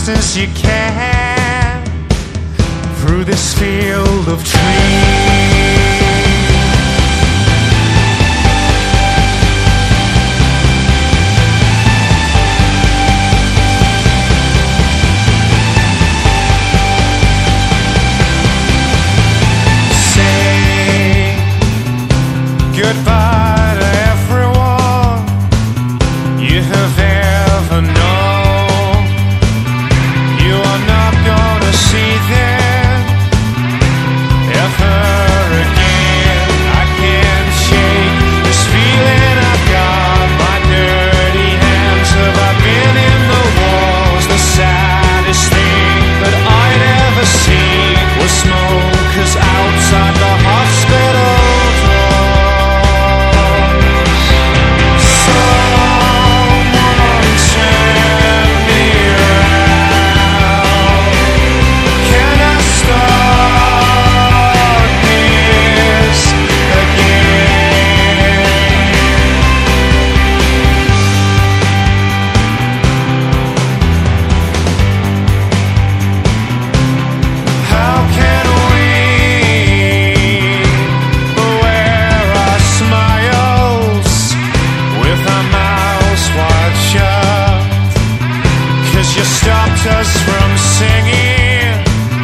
fast as you can through this field of trees. Goodbye to everyone you have ever known. You are not gonna see them ever again. I can't shake this feeling I've got. My dirty hands have been in the walls. The saddest thing that I'd ever seen was smokers outside the hospital door. You stopped us from singing.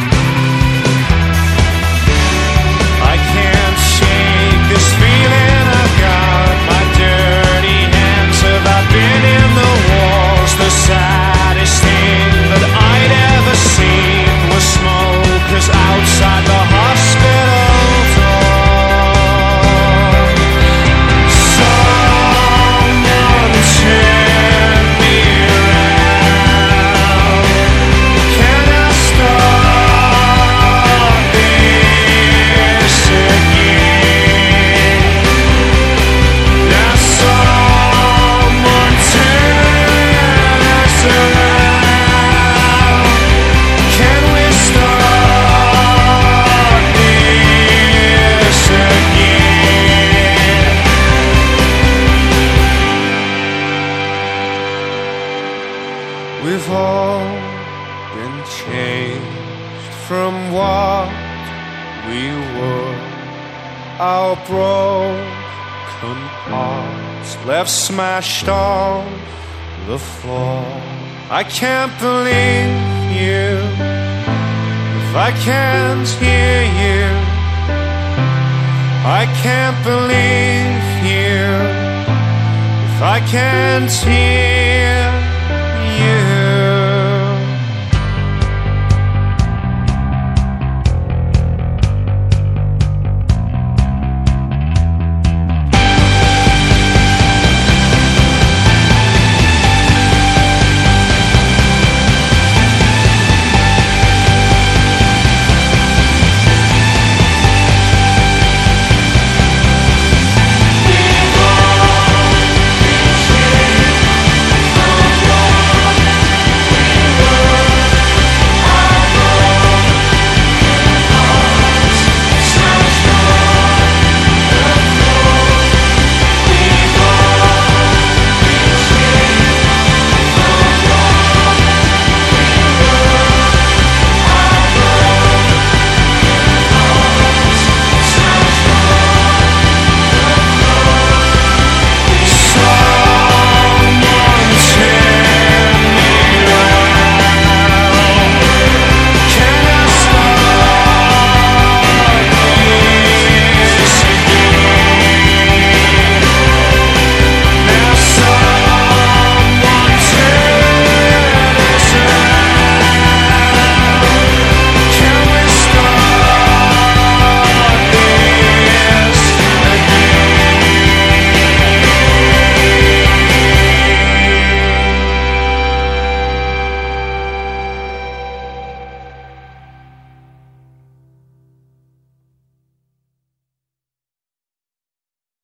I can't shake this feeling I've got. My dirty hands have been in the walls. The saddest thing that I'd ever seen was smokers outside the hospital door. Someone turn me around. Can I start this again? Now someone turn us around. Can we start this again? We've all been changed from what we were. Our broken hearts left smashed on the floor. I can't believe you if I can't hear you. I can't believe you if I can't hear you.